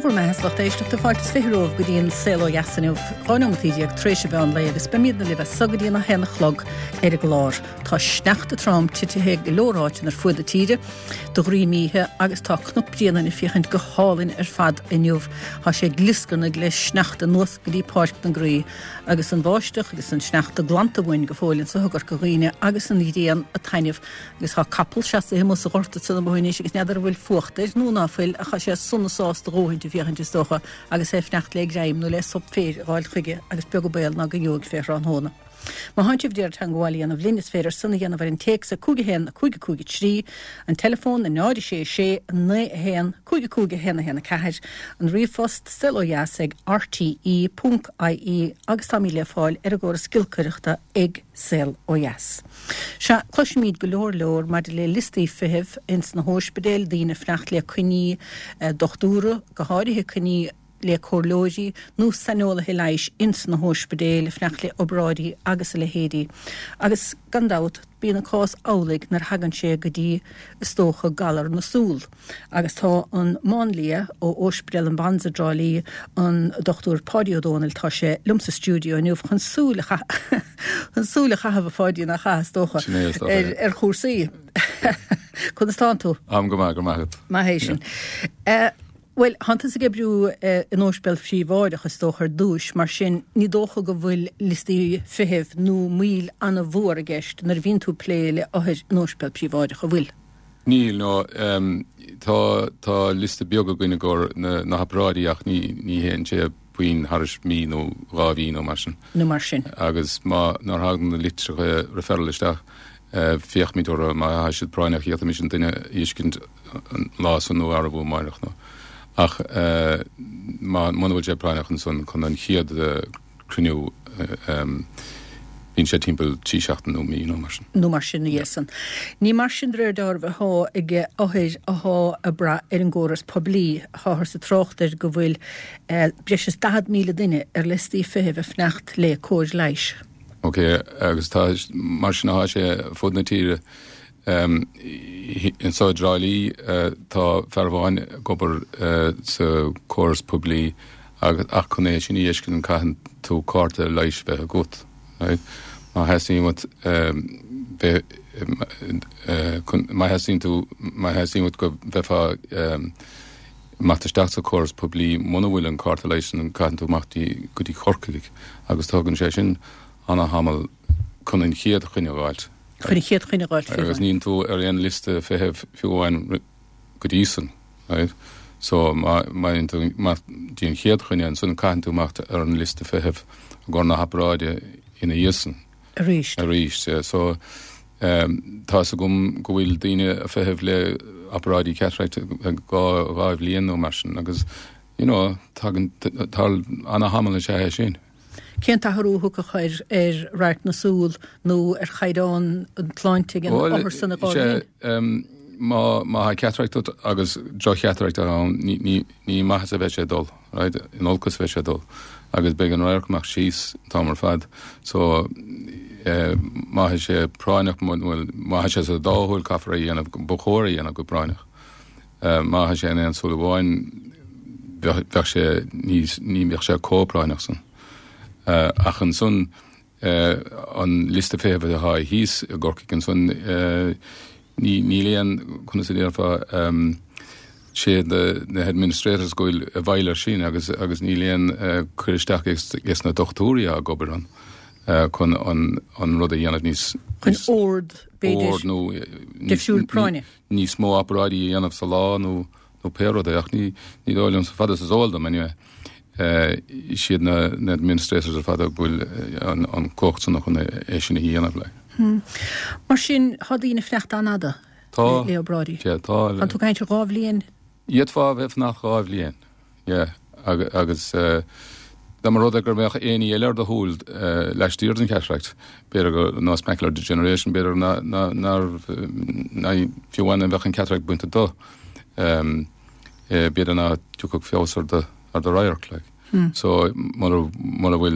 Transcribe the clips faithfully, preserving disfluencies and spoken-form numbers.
Gehfuil me heslach éisteach de fáiltas firóh go dtíon saoil ó jasanmh gáinmtíideag tréise beán le agus beimiad na libh sagadíon na hena chlog ar a glár. Tá sneachta trám titithe go lóráitin ar fuad a tíide do ghríomíthe agus tá cnopdíana na fichant go hálinn ar fad inniuh há sé gliscanna le sneachta nuas go dtí páirt na grí agus an bháisteach agus an sneachta glanta bhain go fólinn sa thugar go ghuiine agus an ídéan a tainemh agus há capal seasa himú sa ghorta sa na bhaine agus neidir bhfuil fuachtais nó náfuil a cha sé sunnasásta róhainte fichante stocha agus hefnecht le greim nó le sop fér gáil chuige agus beag go béal na go jóg fér an hóna. Má haintíh déir tan gháilí an bhlinnis féidir sanna dhéanana bhar an téic sa cúige hen a cúige cúige trí, an telefón na náidir sé sé na hen cúige cúige hena hena caiid an rifost stel ó jaasig r t e dot i e agus tá mí le fáil ar a ggóra skillcuriachta ag sel ó jas. Se cloisiid go leor leor mar de le listaí fihih ins na hóspedéil dína fnecht le cuní dochtúra go háirithe cuní le chorlóidí nó sanola hiláis ins na hóspedéil le fnecht le obráidí agus le hédí. Agus gandát bína cás álaigh nar hagan sé go dtí stócha galar na súl. Agus tá an mánlia ó óspedéil an bansadrálí an dochtúr Paddy O'Donnell tá sé lumsa stúdio nuh chun súla chun súla chahab fáidí na chas tócha ar ar chósaí. Chun is tá tú? Am go má go mágad. Má hééis sin. Well, hantas a gebrú uh, an óspel fríomháideach is tóchar dúis, mar sin ní dócha go bhfuil listí fihih nó míl anna bhór a gceist nar bhíonn tú pléile áthir an óspel fríomháideach a bhfuil. Níl nó um, tá tá lista beaga goine gur na, na haprádaíach ní ní héan sé buin haris mí nó ráhí nó mar sin. nó mar sin. Agus má nar hagan na litrecha referalisteach uh, fioch mí dora má haisiid práineach iad a mis an duine íscint lás an nó arbú maireach nó. Ach uh, má muna bhfuil sé práineach an son chun an chiad de cruniú um, bín sé timppel tíseachtain nó mí nó mar sin. nó mar sin dhéasan. Ní mar sin réir dárbh há ige áhéid a há a bra ar an ggóras poblí háthir sa trochtar go bhfuil uh, breis dahad míle duine ar listí fihih a fnecht le cóid leis. Ok, agus tá mar sin há sé fud na tíre Um, in Sáidráilí uh, tá ferháin gobar uh, sa córas poblí ag ach chuné sin éiscin an caihan tú cárta leis bheith a gut. Right? Má heasín wat má heasín tú má heasín wat go bheitfá um, machtasteach sa córas poblí muna bhfuil an cárta leis an caihan tú machtí go dtí chorcaigh agus tágann sé sin anna hamal chun an chiad chuine bháilt. Chun chéad chuine gáil fiúin. Agus níon tú ar an liste fiheh fiúháin go dísan. Right? So má díon chéad chuine an sun caian tú macht ar an liste fiheh gur na hapráide ina dhéasan. A ríist. A ríist, yeah. So um, tá sa gom go bhfuil daine a fiheh le apráidí ceatraight gá ráibh líon nó mar sin agus, you know, tá anna hamal sé é sin. Cén tathúthach a chuir ar ráit na súl nó ar chaidán an tláintigh an ábhar sanna gáil? Má má ha ceatraicht agus dro cheatraicht an ní maithas a bheith sé dul, right? In olcas bheith sé dul. Agus beag an raircmach síos támar fad. So maithe sé práineach bhfuil maithe sé a dáthúil caafar a dhéanamh bocóirí dhéanamh go práineach. Maithe sé an súla bháin bheith sé ní bheith sé cópráineach san. Uh, ach an son uh, an liste fiheh a ha hís a gorcaigh an son uh, ní ní léon chuna sé déarfa um, sé de na administrators goil a bhailar sin agus agus ní léon uh, chuiristeach gus na dochtúí a gobar an uh, chun an an rud a dhéanamh níos chun ord beidir nó defisiúil práine ní smó apparáidí dhéanamh sa lá nó nó péróda ach ní ní dáilm sa fada sa zolda anyway. Uh, siad na, na administrators a fada bhfuil uh, an, an cóchtsan nach chun é sin híanamh le. Hmm. Mar sin hadína fnecht anada Tá. le obráidí? Yeah, tá. An tú caint rábh líon? Iad fá bheith nach rábh líon. Yeah. Ag, agus uh, da mar rud a gur bheith éí eilear de húil uh, leis tíir an ceatraicht. Beidir go ná macular degeneration, beidir na na na na fiúhain bheith an ceatraicht buinte dó. Um, uh, beidir na tucach fiosar de ar de rairc le. Hmm. So mar mar bhfuil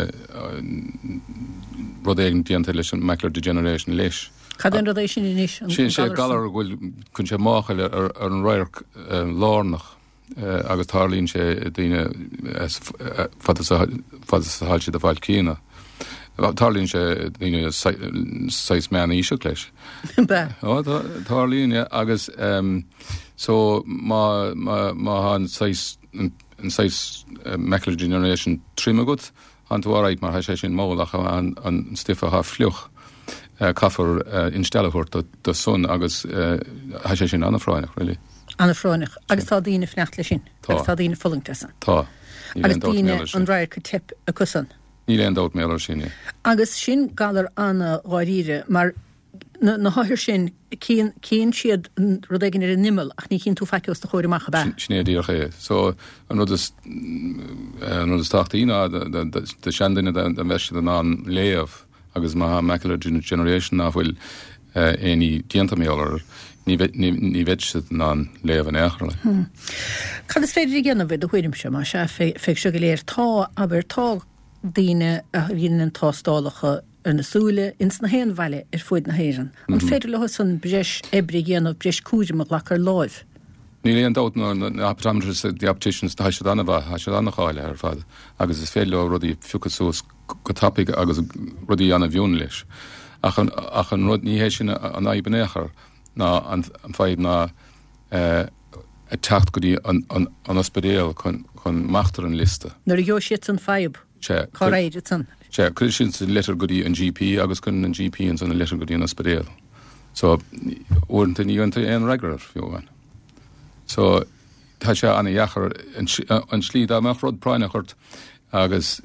rud éigen díanta leis an macular degeneration leis. Cad an rud é sin inis? Sin sé galar bhfuil chun sé máchail ar an rairc lárnach agus tálíonn sé daoine fad háilte de bhail cína. Tálíonn sé daoine seis meana ísio leis. Tálíonn agus so má má an seis an seis Macular Generation tríime gut an túráid mar sé sin mólach an an stifa ha fluch caafar instellhort do sun agus ha sé sin anna fráinach really. Anna fráinach agus tá daoine fnecht lei sin agus tá daoine fullingtasa. Tá. Agus daoine an ráir go tip a cusan. Ní leon dát mélar sin. Agus sin galar anna gáíre mar na háir sin cín siad rudéigen ar nimmel ach ní cín tú feiceos na chóir amach be. Snéadíoch é. So an rud is táchtaína de seandaine den bheiste an an léamh agus má Macular Generation ná bhfuil éí dianta mélar ní bheit an léamh an éachra. Cad is féidir ggéanana bheith do chuidim se má se fé se go léir tá aber tá daoine a bhíon an tástálacha ar nasúile ins na héan bhaile ar fuid na héan. An féidir le san breis ebri géanamh breis cúideach lechar láimh. Ní léon dát na optometrists the opticians tá se anna bh se anna cháile ar fad agus is féile rudí fiúchasús go tapig agus rudí anna bhiún leis. Ach an rud ní hééis sin an aibanéchar ná an fáid ná a techt go dtí an ospedéal chun machtar an liste. Nuair a gheo siad an feib. Cá réidir san. Sé chu sin san letar go dtí an G P agus chun an G P an san letar go dtí an ospedéal. So uanta ní anta éon regrar fiúhain. So tá sé anna dheachar an slíd amach rud práinechart agus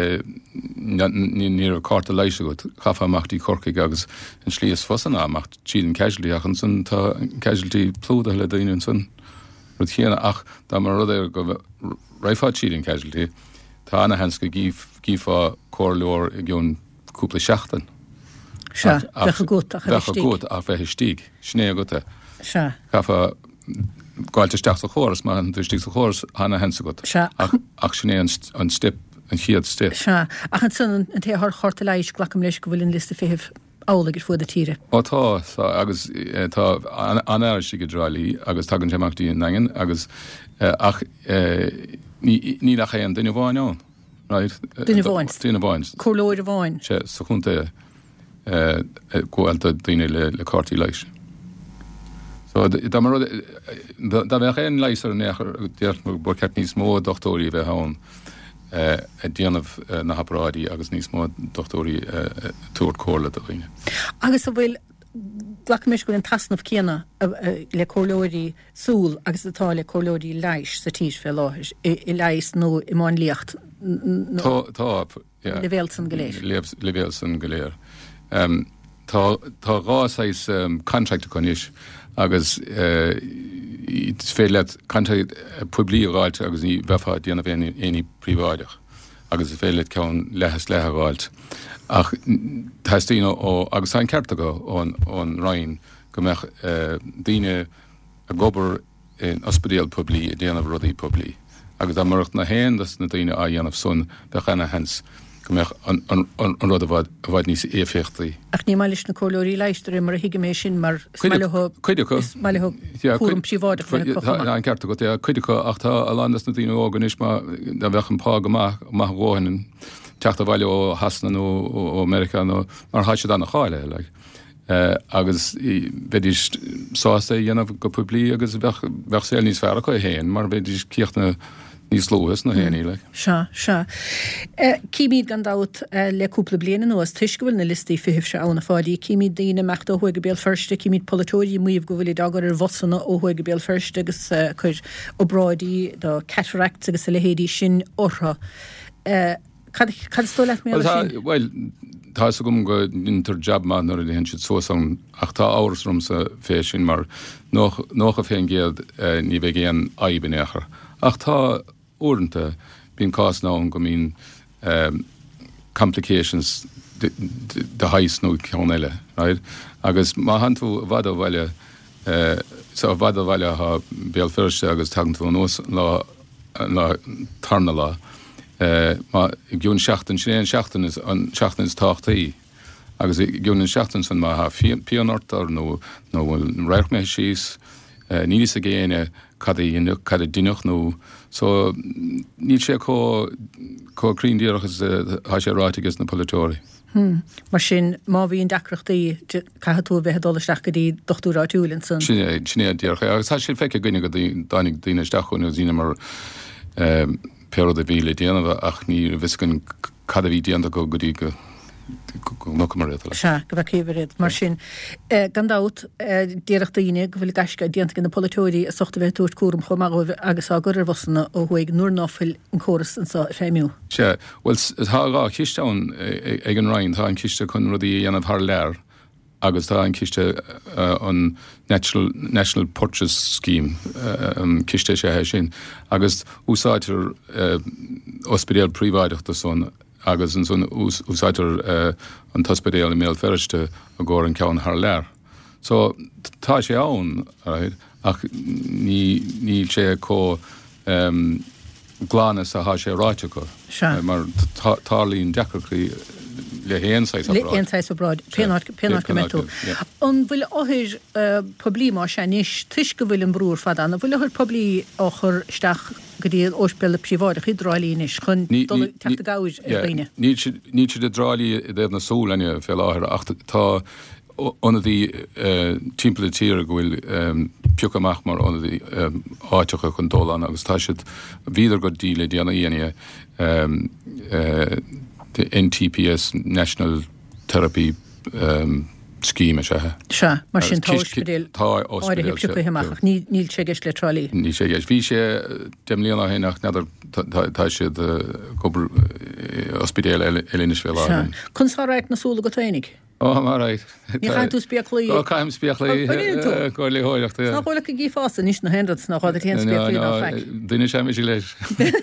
ní cáta leiise go chafa amachtaí corcaigh agus an slí is fosan amacht siad an casualty ach an san tá casualty plúda le daoine san rud chéana ach dá mar rud é go raifáid siad an casualty tá anna hens go gífá cóirleoir i gún cúpla seachtain. Se, bhecha gut a bhecha gut a bheith stíg, sné go te. Se. Chafa gáilte steach a chóras má an dústíigh a chóras anna hensa go. Se. Ach sinné an stip, an chiad stip. Se. Ach an san an téthar chorta leis glacham leis go bhfuil an lista féhih álagur fuad a tíre. Ó tá, agus tá anáir si go dráilí agus tagann teachtaí an nagan agus ach ní nach é an duine bháinán. Duine bháins. Duine bháins. Córlóir a bháin. Se, so chunta gúilta duine le cartaí leis. So da mar da bheith éon leis ar an éachar déart bur ceart níos mó dochtóirí bheith hán a déanamh na hapráidí agus níos mó dochtóirí túir cóla do chuoine. Agus a bhfuil ghlach mis go an tasnamh céanna le córlóirí súl agus atá le córlóirí leis sa tíis fé láthir i leis nó i máin líocht. Tá levéil san go léir. Levéil san go léir. Tá rásáis contract chunis agus fé le contract publiíráilte agus ní bhefa déanamh éí príváideach agus is fé le ceann lehas letheráilt. Ach tátíine ó agus an ceartta go ón rain go meach daine a gobar in ospedéal publií a déanamh rudaí publií. Agus dá marcht na héan das na daine a dhéanamh sun de chena hens go meach an rud a bhaid níos éfhéchtaí. Ach ní mailis na córlóirí leisteir mar a hiige mé sin mar smailethg cuam príváideach an ceartta go chuidecha ach tá a landas na daine óganis de bheitchan pá go maith róhain teachta bhaile ó hasna ó America nó mar háise anna cháile le. Agus beidir sásta dhéanamh go publií agus bheith sé níos fearra chu héin, mar beidir cíochtna níos lóhas na héanaí le. Se, se. Cíimiad gan dát le cúpla bliana nó as tuisgúil na listaí fihih se anna fádaí, cíimiad daoine meachta ó thuig go béal firste, cíimiad polatóirí muomh go bhfuil dagar ar bhosanna ó thuig go béal firste agus chuir ó bráidí do cataract agus le héadí sin ortha. Cad stó leit mé sin? Well, tá sa gom go intar jab má nuair a hen siad sósan ach tá áras rum sa fé sin mar nóch a féin géad ní bheith géan aibanéachar. Ach tá orintanta bín cás ná go mín complications de hais nó ceann eile, right? Agus má hanú bhd ó bhaile sa bhd ó bhaile ha béal firste agus tagntú nós lá tarna lá. Ma gún seachtain sin seachtain is an seachtain is táchtaí agus gún seachtain san má ha peanartar nó nó réich mé síos ní a géine cadí cad duineach nó so ní sé có críndíachas há sé ráitigus na polytóí. Hmm. Mar sin má bhíon decrochtaí caiú bheith dolasteach go dtí dochtúráitiúlinn san. Sinné sinné díorcha agus tá sé feice gine go dánig daineisteachún zíine mar pead a bhíle déanamh ach ní bhiscin cad a bhí déanta go go dtí go nó mar réile. Se go bheith céhréad mar sin gandát déireachtaíine go bhfuil gaisce déanta na polytóí a sochta bheith túirt cuam chum agus águr ar bhosna ó chuig nuair náfuil an choras an sa féimiú. Se well thárá chiisteán ag an rainn tá an ciiste chun rudí dhéanamh th leir agus tá an ciiste an National National Purchase Scheme ciiste sé hé sin agus úsáidir ospidéal príváideachta son agus an son úsáidir an tospidéal i méal ferrichte a ggóir an ceann th leir. So tá sé ann ach ní ní sé có glánas a há sé ráite go. Mar tálíonn deachraí le héanáis Le héanáis a bráid peanach go metú. An bhfuil áthir poblíá sé níos tuis go bhfuil an brúr fadan, a bhfuil chuir poblí áchar isteach go dtíad óspel príváideach i drálínis chun teachta gáid réine. Ní si de drálí déh na sólaine fé láthir ach tá onadí timppla tír gohfuil piúcha amach mar onadí áitecha chun dólan agus tá siad víidir go díle déanana dhéine the N T P S National Therapy um, Scheme se. Se, mar sin tá ospidéal áirithe piúcha amach níl sé geis le trálí. Ní sé geis. Bhí sé dem líana hénach neidir tá siad gobar ospidéal eilinis bhfuil áin. Chun sáráid na súla go tainig? Ó, mar right. Ní chaim tú spiachlaí? Ó, chaim spiachlaí go le hóireacht. Ná bhfuil go gí fása níos na hendrats ná cháid chéan spiachlaí ná feic. Duine sé mis leis.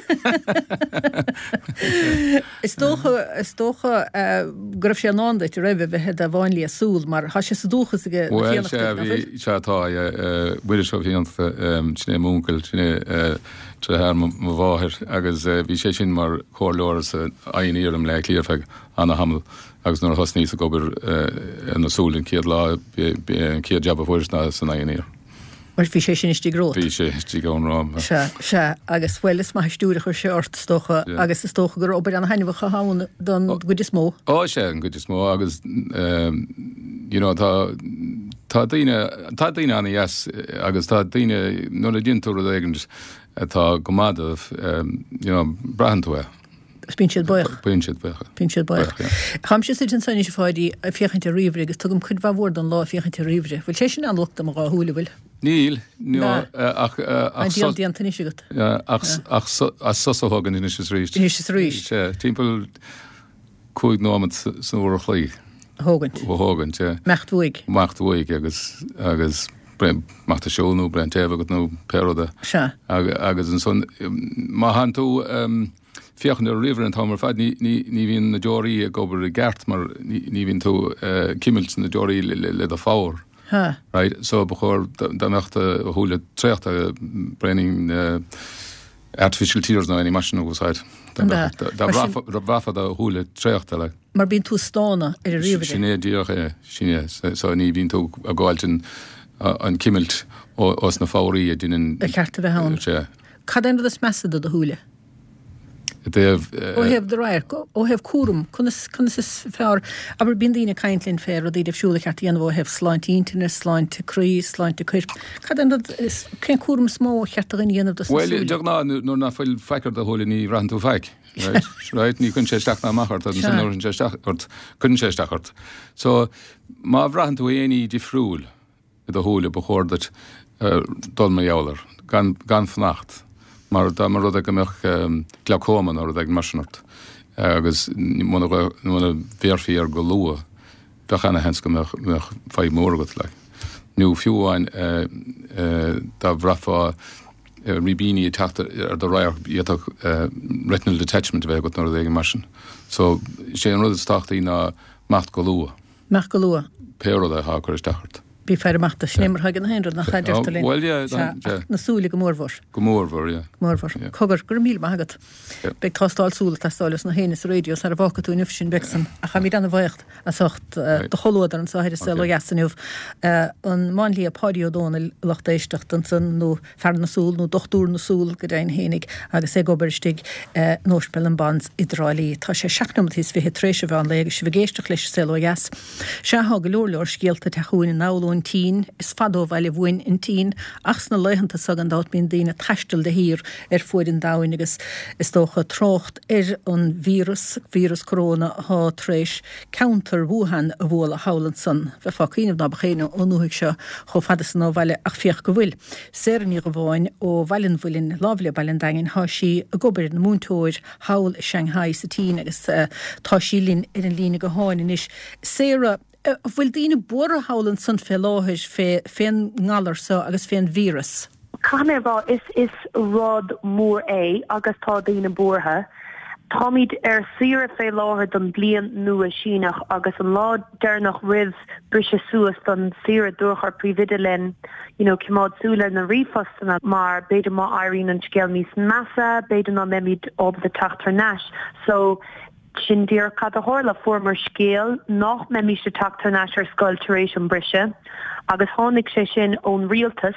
Is tócha gribh sé anandait a raibh bheit a bhainlí a súl, mar há sé sa dúchas a Well, sé bhí setá bhuiidir seo bhíanta sinné múncail sinné tre her má bháthir agus bhí sé sin mar chóirleras a aoníarm le clíorfeig anna hamil agus nuair thos níos a gobar na súlinn ciad lá ciad jab a bhuiirsna san aoníar. Mar bhí sé sin istí gró. Bhí sé istí gón rám. Se se agus bhfuil is mai stúra chu sé ort stocha agus is tócha gur obair an hainmh chaáin don goid is mó. Á sé an goid is mó agus tá tá daine tá daine anna yes agus tá daine nó a dionú a éigen tá gomadamh brahanú. Bín siad buach. Bín siad buach. Bín siad buach. Cham sé sin sanna sé fáidí a fiochainte riomhre agus tugam chud bhhór an lá fiochainte riomhre. Bhfuil sé sin an lucht am gá thuúla bhfuil. Níl ach ach díal díanta ní sigat. Ach ach sosathgan in is ríist. In is ríist. Timppel cúig nómad san uair chlaí. Hógant. Hógant, sé. Mecht bhuaig. Mecht bhuaig agus agus macht a seónú brent éhagad nó peroda. Se. Agus an son má han tú fiochan ar river an támar fad ní bhíon na deorí a gobar a gceart mar ní bhíon tú cimilt na deorí le a fáir. Ha. Right, so bechor da mecht a húle trecht a brenning artificial tears na any machine go side. Da rafa da húle trecht le. Mar bín tú stána ar a riomhre. Sinné díoch sinné so ní bhín tú a gáiltin an cimilt os na fáirí a dunnen. A chearta bheith hán. Cad enn is mesad a húle? ó hef de rair ó hef cuam chun is fear aber bin dína caiintlinn fér a díidir siúla cheart an bh hef sláint internet sláint crí sláint chuir cad is cén cuam smó chearttain dhéanamh Well deag ná nó na fuil feicar a hóla ní ran tú feic right ní chun sé steach na machart an san nó séart chun sé stachart so má bhrahan tú éí difriúil i a hóla bechórdat dul me jouler gan gan fnacht mar da mar rud go meach glaucóman ar ag marsinart agus muna bhéirfií ar go lua bechanna hens go meach fáid mór go le. Nú fiúháin dá bhrafa ribíní teachta ar do rair iadach retinal detachment bheith go nar ag marsin. So sé an rud stachtaí na macht go lua. Meach go lua. Péad a há chuir stachart. Bí fear amachta snémar hagan héanrad nach chaidirta le. Well, yeah, Nasúla go mórmhór. Go mórmhór, yeah. Mórmhór. Cogur gur míl maigad. Be tostáil súla tastáilas na héananis radios ar a bhacha tú nufsin bexan a cha míad anna bhaocht a socht do cholódar an sáir sa lo yasanúh an mánlí a pádio dóna lachtéisteach an san nó fer nasúl nó dochtúr nasúl go dain hénig agus é goberstig nóspel an bands Idralí tá sé seachnamtís fi tréise bhean le agus vigéisteach leis sa lo yas. Se ha go leorleor scialta techuin in náulón tín is fadó bhaile bhuain in tín achs na leihananta sagan dát bín dína taistil de hír ar fuid in dáin agus is dócha trocht ar an vírus, vírus corona há tréis counter Wuhan a bhóla howland san bheit fá cíanamh na bachéine ónúigh se cho fadas nó bhaile ach fioch go bhfuil. Séirní go bháin ó bhailin bhfuilin lábhla bailin dangin há sí a gobeir na múntóir hawl Shanghai sa tí agus tá sílinn ar an lína go háin is séra bhfuil dína bóra howland san fé láthis fé féin ngalar sa agus féin vírus. Camerá is is rod mór é agus tá dína bórtha. Táid ar sira fé láthir don blian nua sínach agus an lá dearnach rih brise suas don sira dúchar príomhide len, you know, cimáid súla na rifostanna mar beidir má airín an scéal níos massa, beidir ná memid ob the tachtar náis. So sin dír cad a hála formar scéal nach memid se tachtar náis ar scoiltaréis an brise, agus tháinig sé sin ón rialtas.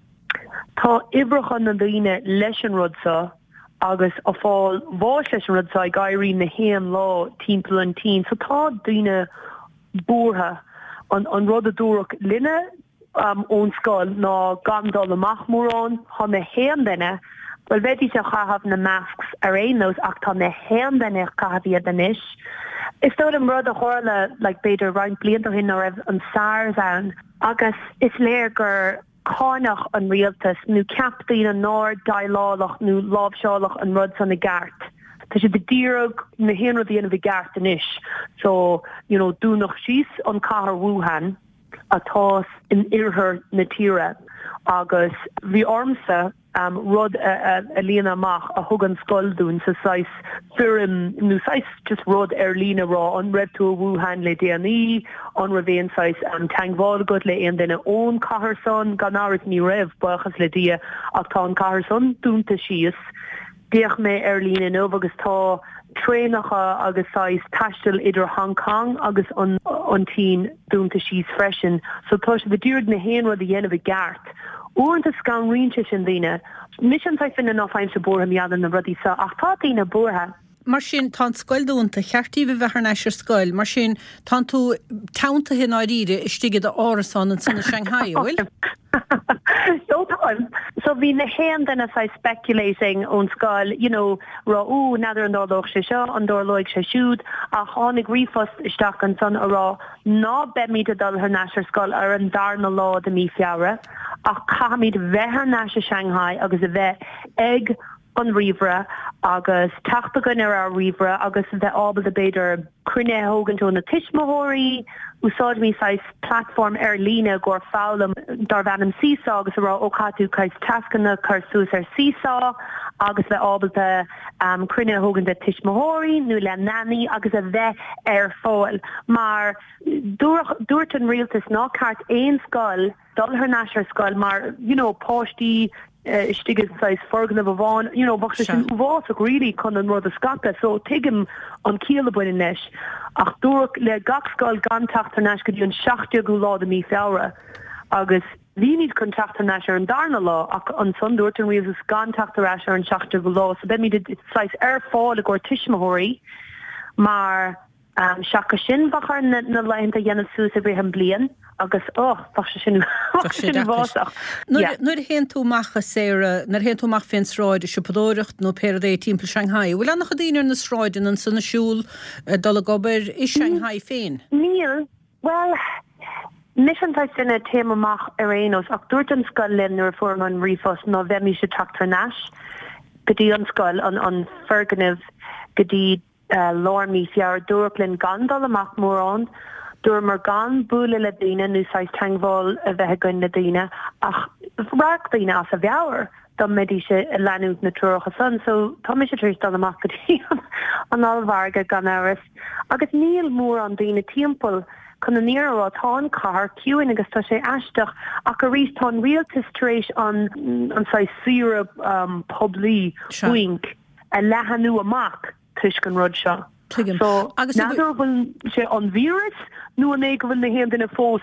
Tá ibrachan na daoine leis an rudsa agus a fáil bháis leis an rudsa gaiirí na héan lá timppla an tí. So tá daoine bórtha an, an rud a dúrach linne um, ón scoil ná gandal amach mórrán há na héan duine. Well bheití se chahab na masks ar éonnos ach tá na héan duine chahabíad an isis. Is dóid an rud a chóirla like beidir roiint blianta hin ar an SARS ann agus is léir gur Cánach an rialtas nó ceaptaí an náir dailálach nó lábseálach an rud san na gart. Tá sé de díreag na héanra dhéana bhí gart in isis. So, you know, dúnach síos an cahar Wuhan atá in irthir na tíre agus bhí ormsa um, rud a, a, a líana amach a thug an scoildún sa sais furim nó sais just rud ar lína rá an raibh tú a Wuhan le D N I an ra bhéon sais an teangháil go le aon duine ón cahar son gan áras ní raibh buchas le dia ach tá an cahar son dúnta síos díoch mé ar lína nó agus tá trénacha agus sais taistil idir Hong Kong agus an an tí dúnta síos freisin. So tá sé de dúrd na héan rud a dhéanamh gart. Uanta scan rínte sin díine, mission sa fin ná fáim se bórtha miadan na rudí sa ach tá dína bórtha. Mar sin tá scoilúnta cheartí bh bhechar neis ar scoil, mar sin tá tú tánta hin áíre is stigad a árasán an sanna Shanghai, bhfuil? So time. So bhí na héan denna sa speculating ón scoil, you know, rá ú nadidir an dárlóch sé seo, an dárlóig sé siúd, a tháinig rifost isteach an son a rá ná bemid a dul ar neis ar scoil ar an darna lá de mí fiara, ach cahamid bhechar neis a Shanghai agus a bheith ag an rivra agus tachtagan ar a rivra agus bheith ábal a beidir crunne hógan tú na tiismóirí úsáid mí sais platform ar lína gur fálam dar bhanam sísá agus ará óchatú cais tascanna chursús ar sísá agus bheith ábal a um, crunne hógan de tiismóirí nó le nani agus a bheith ar fáil. Mar dúirt an rialtas ná cart éon scoil dul ar neis ar scoil mar, you know, páistí Uh, stigus sais forgan of bháin, you know, bach sin bháach really chun an rud a scata, so tuigim an cíal buin in neis. Ach dúach le gachscoil gan tachtar neis go dtí an seachtaí go lá a mí feabhra. Agus bhí níd chun tachtar neis ar an darna lá ach an son dúirt an riamh gan tachtar eis ar an seachtaí go lá, so ben mí sais ar fáil a gur tiismóirí, mar um, seacha sin bachar na, na leinnta dhéanamh sús a bhí an blian. Agus oh fach sin sin bhásach. Nuair héan tú macha séra, nar héan tú mach féin sráid a sipadóireacht nó péradé timppla Shanghai. Bhfuil annach a dtíanaar na sráidin an sanna siúl dul a gobar is Shanghai féin? Níl, well, mis an tá sinna téma amach ar éonos ach dúirt an scoil linn nuair fuair an rifos ná bheith mí sé tachtar neis go dtí an scoil an an ferganibh go dtí lár mí fear dúirt linn gandal amach mórrán. Dúir mar gan búla le daine nó sais teangháil a bheith goin na daine ach bhreaach daine as a bheabhar do médí sé a leanúd na trúracha san, so tá mé sé tríéis dal amach go dtí an ábharga gan áras. Agus níl mór an daine timppel chun an níra tá car ciúin agus tá sé eisteach ach a rís tá rialtas trééis an an sa sira um, poblí buink a lehanú amach tuis gan rud seo. So nadidir bhfuil sé an vírus nó an é go bhfuil na héan duna fós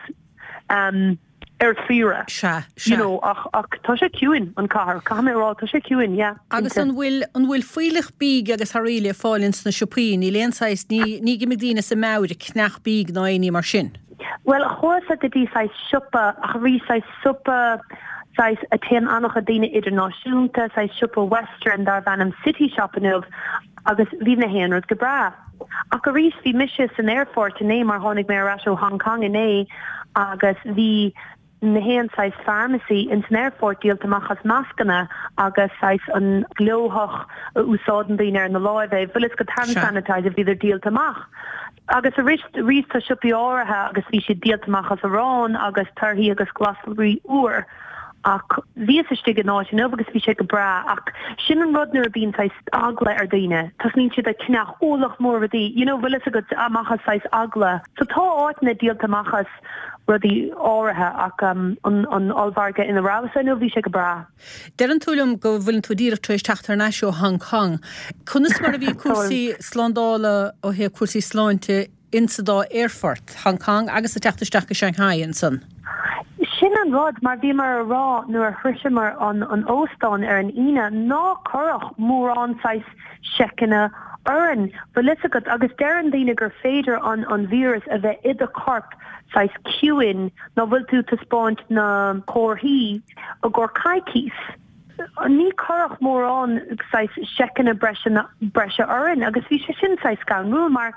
um, ar fíra. Se, you know, ach, ach tá sé ciúin an car, camerará tá sé ciúin, yeah. Agus an bhfuil an bhfuil fuilich bíg agus haríle fáilins na siopín, í léonsáis ní ní gimig dína sa máir cnach bíg ná aoní mar sin. Well, a chósa go dtí sáis siúpa, ach rí sáis siúpa sáis a téan annach a daine idirnáisiúnta, sáis siúpa Western dar bhanam City Shopping agus bhí na héanrad go bra. Ach a rís bhí misis an airport in é mar tháinig mé arás ó Hong Kong in é agus bhí na héan sáis pharmacy in san airport díalta machchas mascana agus sáis an glóthach úsáidan daoine ar na láimh bhfuil is go hand sanitizer bhí idir díalta mach. Agus a rís rís tá siúpi áirithe agus bhí sé díalta machchas arán agus tarthaí agus glasarí uair. Ach bhí is stig ná sin agus bhí sé go bra ach sin an rud nuair a bíonn sáis agla ar daine. Tás nín siad a cinneach ólach mór dí, you know, bhfuil is a go amachchas sáis agla. So tá áitna díalta machchas rudí áirithe ach um, an, an olbharge ina rása nó bhí sé go bra. Der an túlum go bhfuiln tú díreach trééis teachtar náisiú Hong Kong. Cunas mar a bhí cuasaí sládála ó hé cuasaí sláinte insadá airfort Hong Kong agus a teachtarsteach go Shanghai in san. Sin an rod mar bhí mar rá nuair thuisimar an an óstáin ar an ine ná chorach mór anáis secinna oran bhfuil agus dean daine gur féidir an an vírus a bheith iad a corp sáis ciúin ná bhfuil tú taspáint na cóirthaí a gur caiicís. Ní chorach mór an sáis secinna breise oran agus bhí sé sin sáis ganrú mar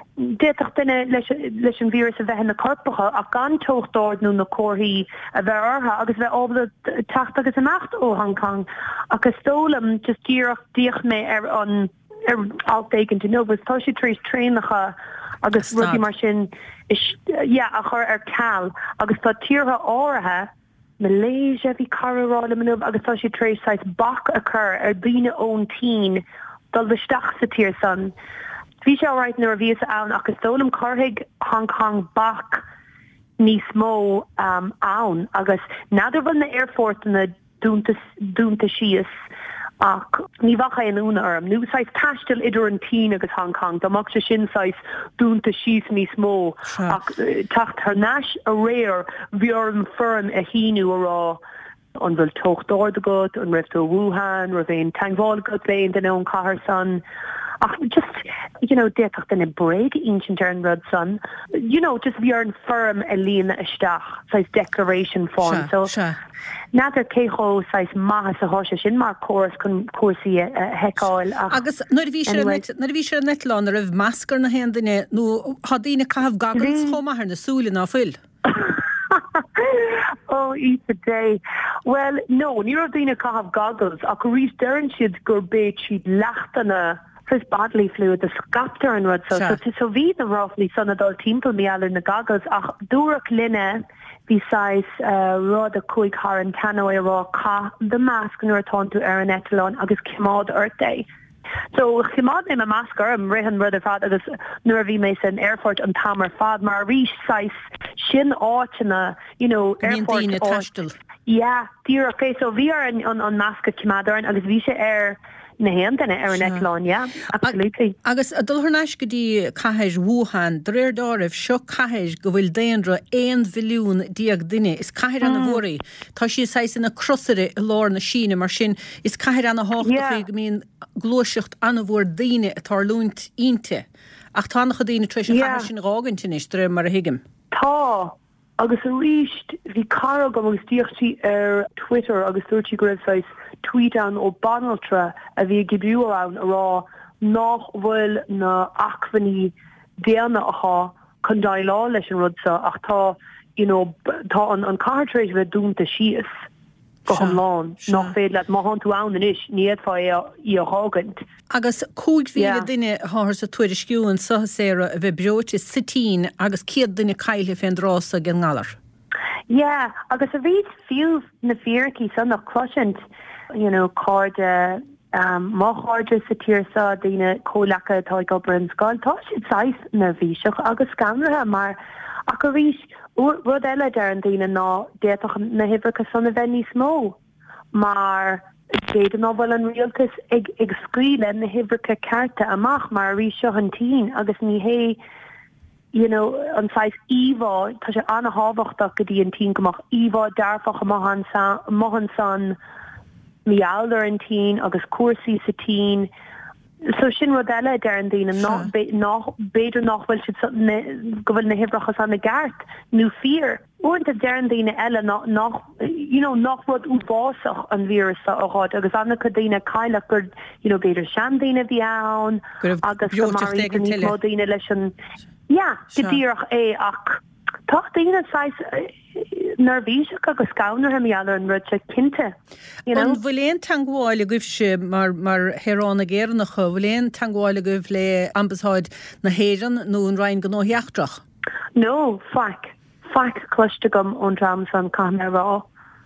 déach duine leis an vírus a bheith na corpacha ach gan tochtdáid nó na cóirthaí a bheith ortha agus bheith ábla techt agus amacht ó Hong Kong agus tólam just díoch díoch mé ar an ar altaigen tú nó bus tá si tríéis trénacha agus rudí mar sin is ja a chur ar cal agus tá tíortha áirithe Malaysia bhí carrála manú agus tá si trééis sáis bach a chur ar daoine ón tí dul bhisteach sa tír san. Bhí sé áráit nuair a bhí ann agus tólam corthaigh Hong Kong bach níos mó um, ann agus nadidir bhfuil na airport na dúnta síos ach ní bhacha an úna orm. Nú sáis taistil idir an tí agus Hong Kong, dáach se sin sáis dúnta síos níos mó ach tacht tar náis a réir bhí orm firm a híú ará an bhfuil tochtdáir agat an raibh ó Wuhan ra bhéon teagháil agat léon den ón chathair san. Ach, just, you know, déach den a breig ancient turn rud son. You know, just we are in firm a lína isteach, size declaration form. Sure, so, sure. Nadidir cécho size mahas a hoise sin mar chorus kun cuasaí a heicáil. Agus nuair a bhí sé an netlán a raibh mascar na hen duine nó hadína cahabh gagans chomahar na súla ná fuil. Oh, each a day. Well, no, ní raibh cahabh goggles ach rís dearan siad gur béit siad leachtainna Chris bodily fluid the sculptor and rud so sure. so so ví the roughly son adult timple me all in the goggles ach dúrach linne besides uh rud a cuig har an tano e ra ca the mask nor ton to ar an etalon agus kimad earth day. So chimad im a masker am rihan rud fad agus nervy mason airport an tamer fad mar ri size shin ána you know airport yeah dear okay so we are on on maska kimadar agus vi se air na héantainna ar an eicleán, yeah, absolutely. Agus a dulthnáis go dtí caitheis Wuhan, dréir dáibh seo caitheis go bhfuil déanra éon bhiliún díag duine, is caitheir an na bhóraí, tá sí sais ina crosire i lár na Síne mar sin, is caitheir an na háchta go mín glóiseacht anna bhór daine a tarlúnt ínte, ach tána go daine treis an caitheir sin rágantinis dréir mar a hiigim. Tá, agus a ríist bhí cara go agus díochtaí ar Twitter agus dúirtí go raibh tweet an ó banaltra a bhí gibú an ará nach bhfuil na achhaní déana aá chun dailá leis an rudsa ach tá you know tá an an cartréis bheith dúnta síos go an lán nach féad le má tú an is níiad fá í a hágant. Agus cúig bhíle duine háthir sa tuaidir sciúin sa séra a bheith breote sitín agus ciad duine caiile féin rása gan ngalar. Yeah, agus a bhí fiú na fearcí san nach cloisiint you know, card um máthde sa tíirsa daine cólacha tá go brin sáil tá siad sais na bhíiseach agus scanrathe mar A go rís rud eile dar an daine ná déach na hifracha sanna bheith smó, mar déad an bhfuil an rialtas ag ag scríile na hifracha carta amach mar rí seo an tí agus ní hé you know, an sais Eva, tá sé anna hábhachtach go dtí an tí gomach Eva darfach a mohan san, mohan san mialder an tí agus cuasaí sa tí. So sin rud eile dar an daine nach beidir nachhfuil si go bhfuil na hifrachas an na gart nó fear. Uanta dar an daine eile nach you know nach rud úbásach an vírus a ráid agus anna go daine caiile gur you know beidir sean daine bhí ann agus go mar ní daine leis an ja godíirech é ach tá daine sais nervvíiseach agus scanar am meallar an rud se cinnte. An bhfuil tangáil a gubh se mar mar heránna géirnach bhfuil éon tangáil a gubh le ambasáid na héan nó an rain go nóheachtrach. No, fac. Fac cluiste gom ón drama san camera rá.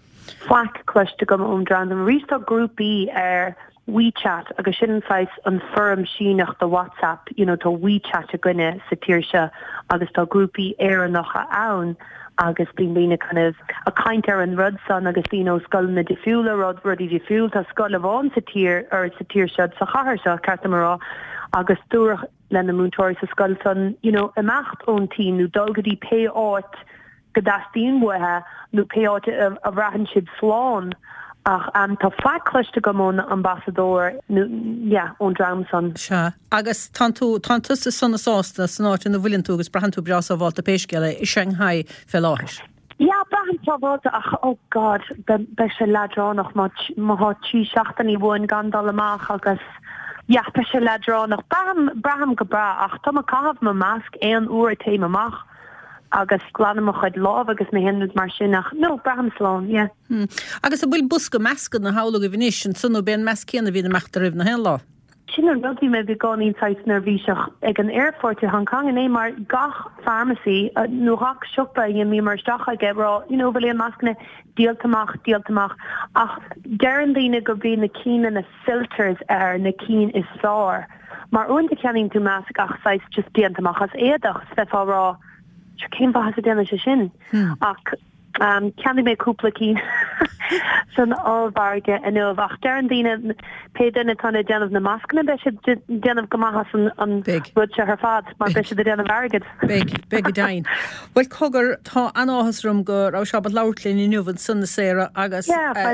Fac cluiste gom ón drama. Rítá grúpaí ar WeChat agus sin sais an firm sínach do WhatsApp, you know, to WeChat a gunne sa tíirse agus tá grúpaí éannacha ann. agus bín lína kind of a kaint ar an rud san agus bí nó scoil na difiúla rud rudí difiúil tá scoil a bháin sa tír ar sa tír sead sa chahar se cartamarrá agus dúr le na múntóir sa scoil san you know imacht ón tí nó dulgadí pe áit go dastíon buthe nó pe áit a, a bhrahan siad sláán ach an tá facliste go món ambassador ja ón dramson. Se agus tanú tantu sa sanna sásta san áit na bhfuilinn tú agus brahantú bras á bháilta péisceile i Shanghai fel láthir. Ja brahan tá bháilta ach oh god be, be se ledránach má má tí seachtaí bhin gandal amach agus ja be se ledránach braham braham go bra ach tá cahabh ma masc éon uair a téim amach. agus glanamach chuid láb agus na henú mar sinach no braham slán yeah. hmm. agus a bhfuil busca meascad na hála go bhí sin sunú ben meascéanna bhí na meachtar rih na hen lá. Sin an rudí me bhí gáin insights nervvíiseach ag an airport i Hong Kong in é mar gach pharmacy uh, nó hach siúpa i mí mar stacha gebrá you know bhfuil meascna díaltamach díaltamach ach dearan lína go bhí na cína na filters ar na cín is sár mar ón de ceanning tú measc ach sais just díaltamach as éadach stefa rá Sure came back to dinner sin. Ach um can me cúpla cín san ábharge a nó bhach dearan daine pe duna tanna déanamh na mascna be se déanamh go maithas an an rud se ar fad mar be se de déanamh airgid. Big, big dain. Well cogur tá anáhasrum go rá seabad láirlín i nuhann sunna séra agus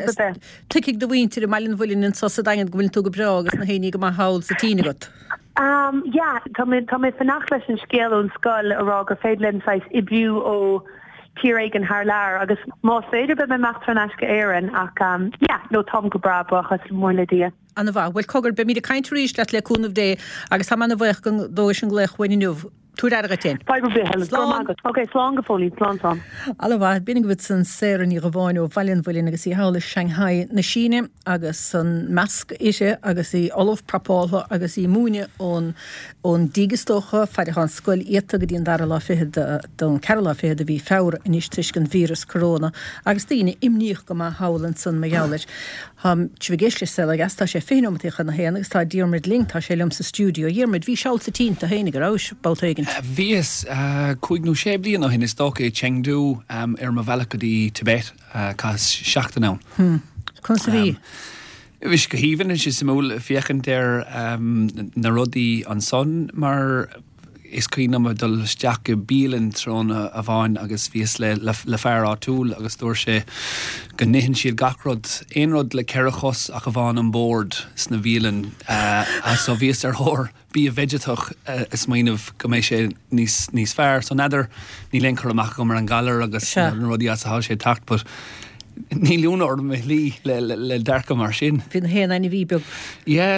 tuigh do bhaintir i mailin bhfuilinn in sosa daingad go bhfuil tú go breá agus na héine go má hail sa tíine got. Um, yeah, tá mé tá mé fannach leis an scéal ón scoil ará gur féadlinn sais i bhiú ó tíraigh an thar lear agus má féidir be mé meachtarnasca éan ach um, yeah, nó tom go bra buchas mór le dia. Anna bha, well cogur be mí a caiintaríéis le le cúnmh dé agus tá manna bhah go dóis an gléch bhainniuh. Túr ar gatin. Fiber behel. Okay, slán go fóí slán sam. Alla bha binnig wit san sér ní goháin ó bhailinn bhfuilinn agus í hála Shanghai na Síne agus san measc ise agus í Olaf Prapála agus í múne ón ón dígastócha feidir an scoil éta go dtíon dar lá fihead don Carla fihead a bhí fáir in is tuiscin vírus corona agus tíine imníoch go má hálann san meális. Ham tvigéisle sel agus tá sé fénomtícha na héana agus tá díormid link tá sé lem sa stúdio dhéormid hí seáil sa tí a hénig arás baltaigen. Bhíos chuig nó sé bliain hin is tócha Chengdu um, ar ma bhealach go dtí Tibet uh, cás seachtain ann. Hmm. Cos a bhí? Bhís go híhann is is móil fiechant ar um, na rudaí an son, mar is cuiine am dul steach go bílan trón a bháin agus bhíos le, le, le fear á túl agus dúir sé go nihann siad gachrod éonrod le ceirechos a go bháin an bord sna bhílan uh, a so bhíos ar thór bí a vegetach uh, is mainmh go mééis sé níos, níos fearr, so nadidir ní len chu amach go mar an galar agus an rudí as a há sé tacht, but ní leúnar me lí le, le, le dearcha mar sin. Bhín héana na bhí beg? Yeah,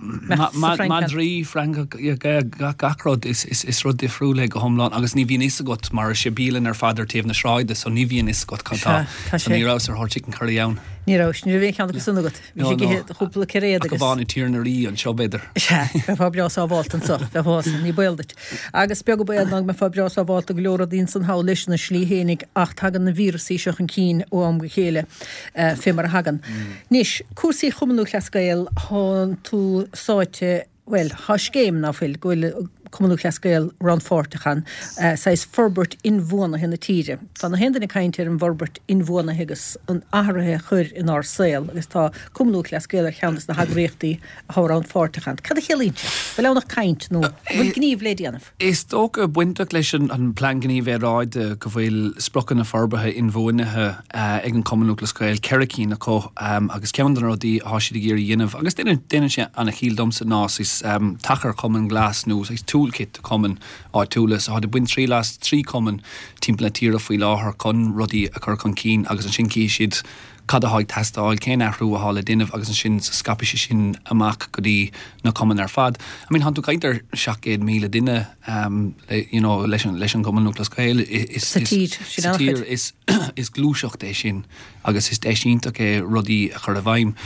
Madrí, Franca, gachrod is, is, is rud difriúla go thomláin, agus ní bhíon is agat mar sé bílan ar fadidir taobh na sráide, so ní bhíon is agat catá, so ní rás ar thortíigh an chuirí ann. Ní rás, ní bhíon cheann go sunnagat. Bhí sé chúpla ceréad agus. A go bháinna tíarnarí an seo beidir. Se, be fá breás á bháiltan sa, be fásan, ní baildit. Agus beag go bail ná me fá breás á bháilta go leora dín san há leis na slí hénig ach tagan na vírusí seach an cín ó am go chéile uh, fé mar hagan. Nis, cuasaí chumanú chlascail hán tú sáite, well, há scéim ná fil, goil cumú leascail ran fórtachan sais forbert inmhna hinna tíre. Tá na hendan caiintear an forbert inmhna agus an ahrathe chur in ár saoil agus tá cumú leascail cheannas na hagréchtaí a ran fórtachan. Cad a chelínte? Bhfuil nach caiint nó bhfuil gníomh le déanamh. Is tóca buinte leis an plan gníomh ráid go bhfuil sprochan na forbathe inmhnathe ag an cumú leascail Ceracín a có agus ceann rodí háisiad géir dhéanamh agus duine sé anna chiil domsa nás is um, tachar common glass nó is toolkit common á túlas a de buin trí las trí common timpla tíra faoi láthair chun rodí a chur chun cín agus an sin cí siad cad a háid testáil cén ahrú a hála duineh agus an sin scapi sin amach go dtí na common ar fad. I mean, hanú caiintear seac míle duine um, you know, leis an leis an common leascail is satír is is glúiseach é sin agus is éisiintach é rodí a chur a bhaim.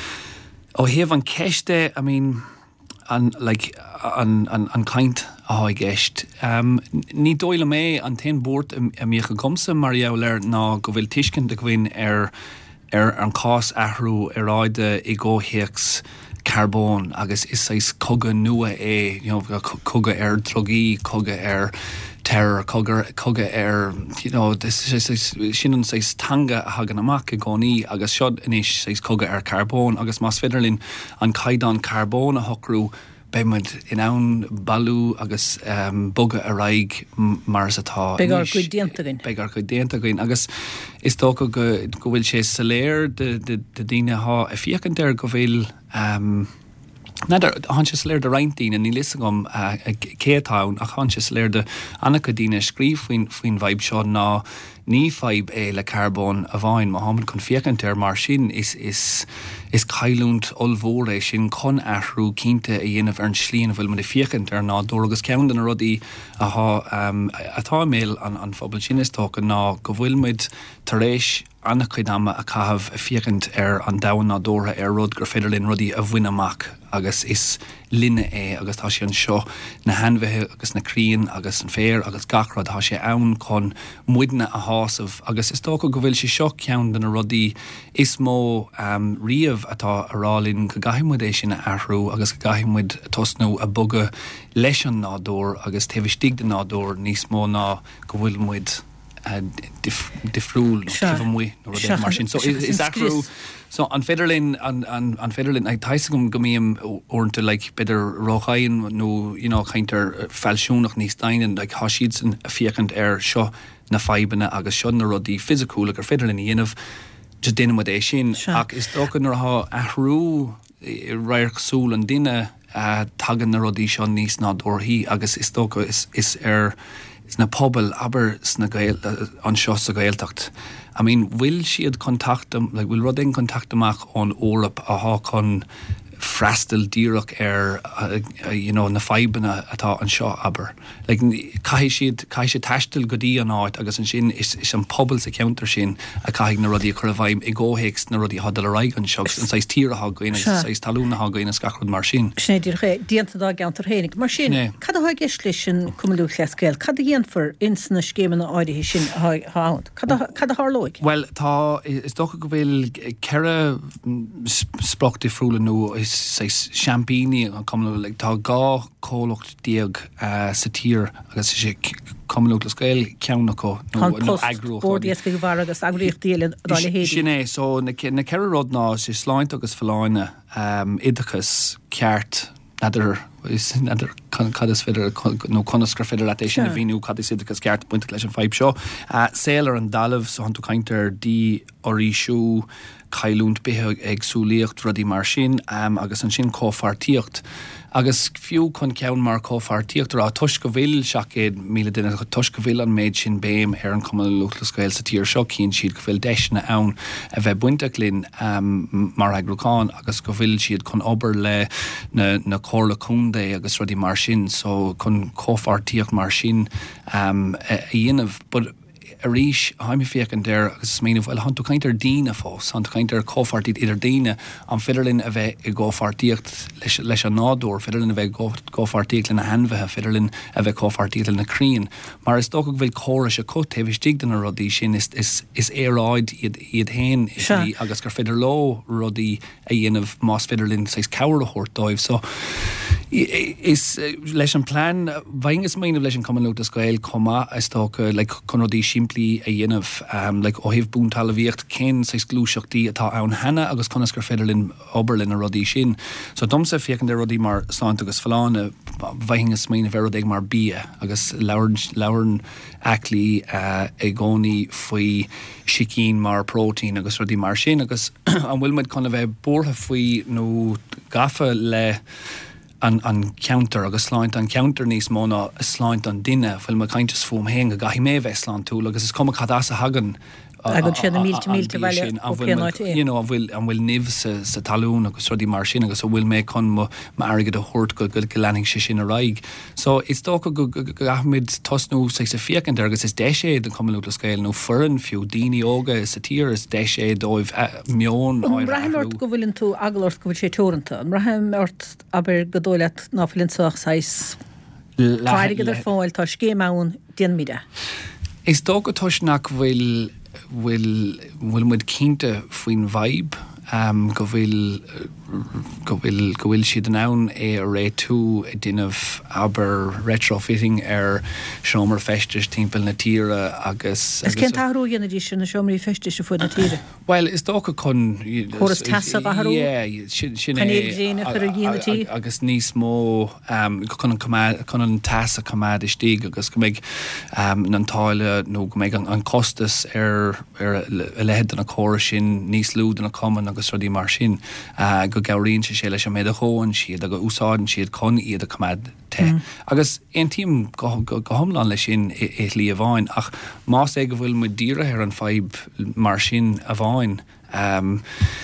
ó heh an ceiste, I mean, an, like, an, an, an kaint a haig gist. Um, ní dóile mé an ten bord a míocha gomsa mar jouler ná go bhfuil tiiscin de ghuiin ar, ar an cás ahrú ar áide i ggóhéex carbón agus is is coga nua é, you know, coga ar drogaí, coga ar terror, coga, coga ar, you know, this is sinan says tanga a hagan amach a goni agus siod inis says coga ar carbón agus mas federlin an caidan carbón a hocrú beimid in ann balú agus um, buga a raig mars atá. Begar go dientagain. Begar go dientagain agus is tó go go bhfuil sé saléir de, de, de dine ha a fiacan der go bhfuil um, Neidir hanse léir de reintíine ní lisagam uh, cétáin ach hanse léir de annacha díine scríb faoin faoin bhaib seo ná ní feib é le carbón a bhain má haman chun fiacantar mar sin is is is cailúnt olmhór é sin chun ahrú cínte a dhéanamh ar an slíon bhfuil man i fiacantar ná dóragus ceann an rudaí ath um, atá méil an, an phobal sin is tócha ná go bhfuil muid tar éis anna chuidama a cahabh a fiacant ar an dahan ná dóra ar rud gur féidirlinn rudaí a bhuine amach agus is linne é agus tá sé an seo na hanmhethe agus na críon agus an féir agus gachrad tá sé ann chun muidne a hásamh agus is tócha go bhfuil sé seo ceann den a rudaí is mó um, riamh atá arálinn go gaithimid é sin ahrú agus go gaithimid tosnú a buga leis an nádór agus taobhstig den nádór níos mó ná go bhfuil muid Uh, dif, difriúil no mu no mar sin. So is, is acrú so an federlin an an an federlin ag taisegum gomíam ornta like beidir rochain no you know kainter falsiúnach níos dainen like hasíd san a fiachant ar seo na feibanna agus seo na rodí physicúla gur federlin dhéanamh just déanam mod é sin ach is tócan ar ha ahrú rairchsúl an duine uh, tagan na rodí seo níos ná dórthaí agus is tóca is is ar is na pobl aber sna gael uh, an seo sa gaeltacht. I mean, will siad contactam, like, will rodin contactamach on Orap a ha con frastal dírach ar, uh, uh, you know, na feibanna atá an seo aber. Like, cai siad, cai siad tastal godí an áit agus an sin is, is an pobl sa counter sin a caig na rodí a chur a bhaim i ggóhéics na rodí hadal a raig an seo an sais tíra ha goin, sais talúna ha goin a scachrod mar sin. Sné dýr ché, dianta da geantar hénig. Mar sin, cad a ha geist lei sin cumulú chleascail? Cad a géan for insna scéman a áirithe sin ha áhand? Cad a har loig? Well, tá, is docha go bhfuil cera sprachti frúla nó is sais champini an cumulú, like, tá gá cólacht diag uh, sa tír agus sé cumulú leascail ceanna có nó agrú. Bordí esca go bhar agus agríocht díile dáile héadí. Sin é, so na cera rod ná sé sláint agus fallánna um, idachas ceart nadidir is nadidir cadas féidir nó conascra féidir leis sin a bhíú cadas idachas ceart buinte leis an feib seo. Saolar an dalamh so hantu caintear dí oríisiú cailúnt bithe ag súlíocht rudí mar sin um, agus an sin cófartíocht. Agus fiú chun ceann mar cófartíocht rá tuis go bhfuil seacéad míle duine tuis go bhfuil an méid sin béim ar an cumulú leascail sa tír seo cín siad go bhfuil deisna ann a bheith buinte linn um, mar agrúcháin agus go bhfuil siad chun obair le na, na cóla cúnda agus rudí mar sin so chun cófartíocht mar sin um, a, a dhéanamh but a ríis haimi fiacan der agus smíanamh well hantu caintear dína fós hantu caintear cófartíd idir dína an fidirlinn a bheith i ggófartíocht leis, leis an nádór fidirlinn a bheith cófartíocht le na hanmhethe fidirlinn a bheith cófartíocht le na críon mar is dócha bhfuil córa se cut taobhstig den a rodí sin is, is, is éráid iad, iad hain agus gur fidir ló rodí a dhéanamh más fidirlinn seis cabhar a chórt dóibh so Is leis an plán bhaingus maoineh leis an Commonwealth Scoil comma is tá le chunodí siimplí a dhéanamh le ó híh bún talíocht cén sa glúiseachtaí atá ann hena agus conas gur féidirlinn oberlinn a rodí sin. So domsa fiechan de rodí mar sáint agus fallán bhaingus maoineh bheith ag mar bí agus leabharin aclaí ag gcónaí faoi sicín mar prótein agus rodí mar sin agus an bhfuil muid chuna bheith bortha faoi nó gafa le an, an counter agus sláint an counter níos móna sláint an duine fuil mar caintas fóm héin a gahí mé bheith slán tú agus is cum cadás a hagan Agad sin na mílte mílte bhaile ó céanáid é. You know, an bhfuil nimh sa, sa talún agus rudí mar sin agus bhfuil mé chun mo airgad a thuirt go go leaning sé sin a raig. So is tó go gahamid tosnú sa sa fiecant agus is deisé den Commonwealth Scoil nó furan fiú daoine óga is sa tír is deisé dóibh mion áir. Brahim ort go bhfuiln tú agalort go bhfuil sé túranta. Brahim ort aber go dóileat náfilinn soach sais fáirigad ar fáil tá scéimán dian mida. Is tó go tosnach bhfuil will will mud cínta faoin vibe um, go bhfuil go bhfuil go bhfuil siad an ann é a ré tú a duineh aber retrofitting ar seomar festis timpeall na tíre agus Is cén táhrú dhéana dí sin na seomraí festis a fuair na tíre? Well, is dócha chun Chóras tasa bhatharú? sin Canéad dhéana chur a dhéana tí? agus níos mó chun chun an tasa cumad istí agus go méid an táile nó go méid an costas ar ar a lehead an a chóra sin níos lúd an a common agus rudí mar sin go gabhríonn sé sé leis an méid a chóin siad a go úsáidan siad chun iad a cumad te. Agus ein tíim go thomláin lei sin i lí a bháin ach más é go bhfuil mu díra ar an fáib mar sin a bháin um,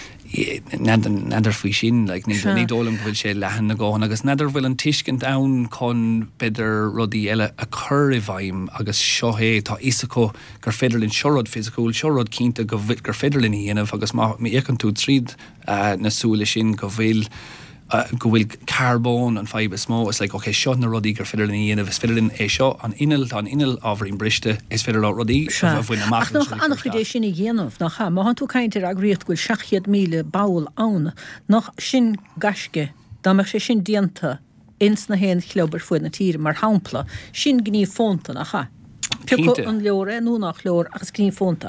neidir faoi sin like, ní dólam bhfuil sé lehan na gáin agus neidir bhfuil an tuiscint ann chun beidir rudí eile a chur i bhaim agus seo é tá isaco gur féidirlinn seorad fisicúil seorad cínta go bhfuil gur féidirlinn í dhéanamh agus mí écan tú tríd uh, na súla sin go bhfuil Uh, go bhfuil carbón an fáib is mó is like, okay, seo na rodí gur féidir in dhéanamh is féidir in é seo an inil an inil ábhrín briste is féidir lá rodí a bhfuin amach. Ach nach annach chudé sin i dhéanamh nach ha, má han tú caintear agriíocht gúil seachiad míle báil ann nach sin gasce dámach sé sin dianta ins na héan chleobar fuair na tíre mar hampla sin gní fónta nach ha. Tuco an leor é nó nach leor agus cní fónta.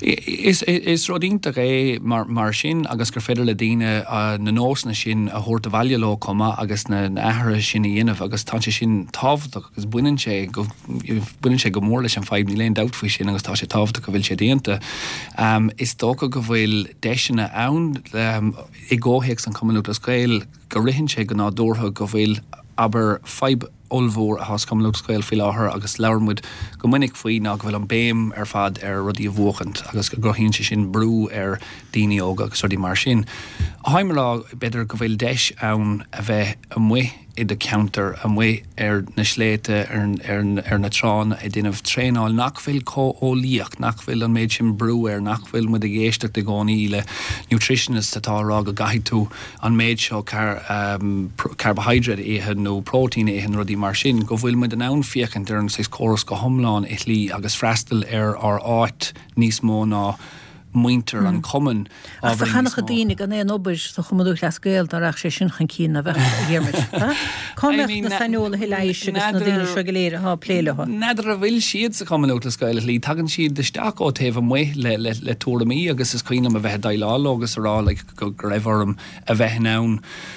Is is rodínta é mar mar sin agus gur féidir le daine na nósna sin a thuirta bhaile lá comma agus na aithre sin i dhéanamh agus tá sé sin tábhachtach agus buineann sé go buineann sé go mór leis an fáib ní léon dabht faoi sin agus tá sé tábhachtach go bhfuil sé déanta. Um, is dócha go bhfuil deisina ann um, i ggóthaigh an Commonwealth Scoil go rihann sé go ná dúrtha go bhfuil aber fáib olmhór a has Commonwealth Scoil fi láthair agus leabharmid go minic faoi ná go bhfuil an béim ar fad ar rudí a bhóchant agus go grohíonn sé sin brú ar daoine óga agus rudí mar sin. Haimar lá beidir go bhfuil deis ann a bheith a muo i de counter a muo ar na sléite ar, ar, ar na trán a duineh tréáil nach bhfuil có ólíocht nach bhfuil an méid sin brú ar nach bhfuil mu a géisteach de gáí le nutritionist atá rá go gaiith tú an méid seo car, um, carbohydrate éhan nó protein éhan rudí mar sin go bhfuil mu an ann fiechan ar an seis choras go thomláin i lí agus freistal ar ar áit níos mó ná muinter an common. As a chanach a dínig an éon obair sa chumadú leas gael dar ach sé sin chan cín a bheith a dhéirmid. Comach na sainóla hi leiis agus na dtíine se go léir a pléile ha. Neidir a bhfuil siad sa Commonwealth Scoil lí tagann siad de steach ó taobh muo le le le tuairimí agus is cuioine a bheith dailá agus ará le go raibharm a bheith nán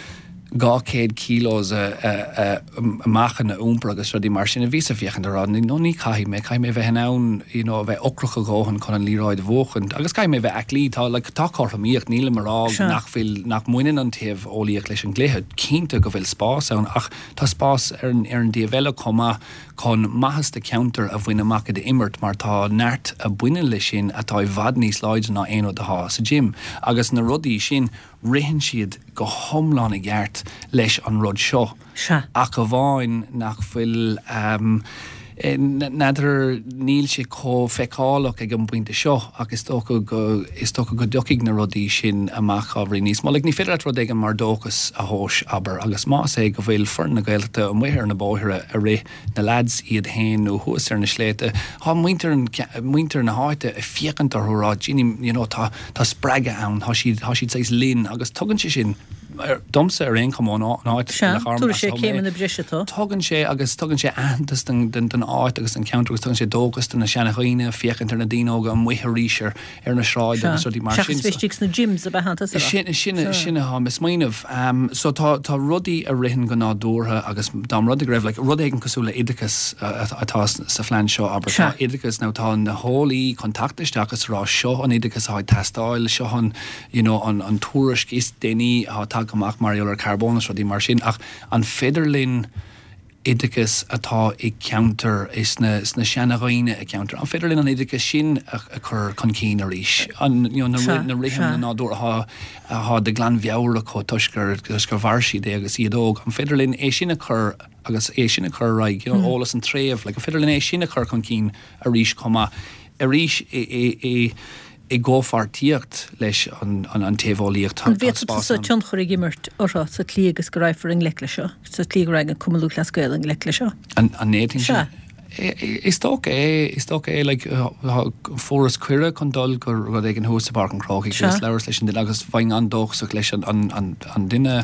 gá céad kilos a machchan na úmpra agus rudí mar sin a ví a fiechan ará nó ní caihí mé caiim mé bheith nán a bheith ocracha gáhan chun an líráid bhóchant agus caiim mé bheith aclí tá le tá chorthaíocht níle marrá nach bhfuil nach muinen an taobh ólíoch leis an gléthe cínta go bhfuil spás ann ach tá spás ar ar an diabhile comma chun maithas de counter a bhain amach de immert mar tá neart a buine lei sin atá i bhd níos láide ná éon de há sa gym agus na rudí sin rihann siad go thomláin i gceart leis an rud seo. Ach go bháin nach bhfuil um, neidir níl sé có feicáach ag an buinte seo ach is tócha go is tócha go deochaigh na rudí sin amach ábhrí níos má le ní féidir rud ag an mar dóchas a thóis aber agus más é go bhfuil fearn na Gaelta an muothar na báithre a ré na lads iad hain nó thuas ar na sléite há muintear muintear na háite a fiecant ar thurá Ginny you know tá tá spreige ann há siad há siad seis lin agus tugann sé sin domsa ar réon chumán áit tú sé céim na brisitá. Tugann sé agus tugann sé antas den áit agus an counter tugann sé dógus na seannaghine fiechantar na díóga an muitharíir ar na sráid agus dí mar sin. Seachas na gyms a bheithananta sinna sinna sinna ha mis mainmh so tá tá rudaí a rihan go ná dúrtha agus dá rud a greibh le rud éigen cosúla idicas atá sa flein seo aber tá idicas ná tá na hólí contactisteachas rá seo an idicas á testáil seo an you know an an túris is déine á tá goach mariolar carbónas rodí mar sin ach an féidirlinn idicas atá i counter is na is na seannaghine a counter an féidirlinn an idicas sin a chur chun cín a ríis an you know na na rihan na nádúr ha ha de glan bheabhra có tuisgur gur bharsí dé agus iadóg an féidirlinn é sin a chur agus é sin a chur raig you know ólas an tréamh le a féidirlinn é sin a chur chun cín a ríis comma a ríis é i ggófartíocht leis an an an téhálíocht an bhé sa tion chuir gimmert orrá sa tlí agus go raibh an lecla seo sa tlí raig an cumú le scoil an lecla seo an an néting se is tó é is tó é le fóras cuire chun dul gur rud ag an húsa bar an croí gus leir leis an agus bhain an dóach leis an an an duine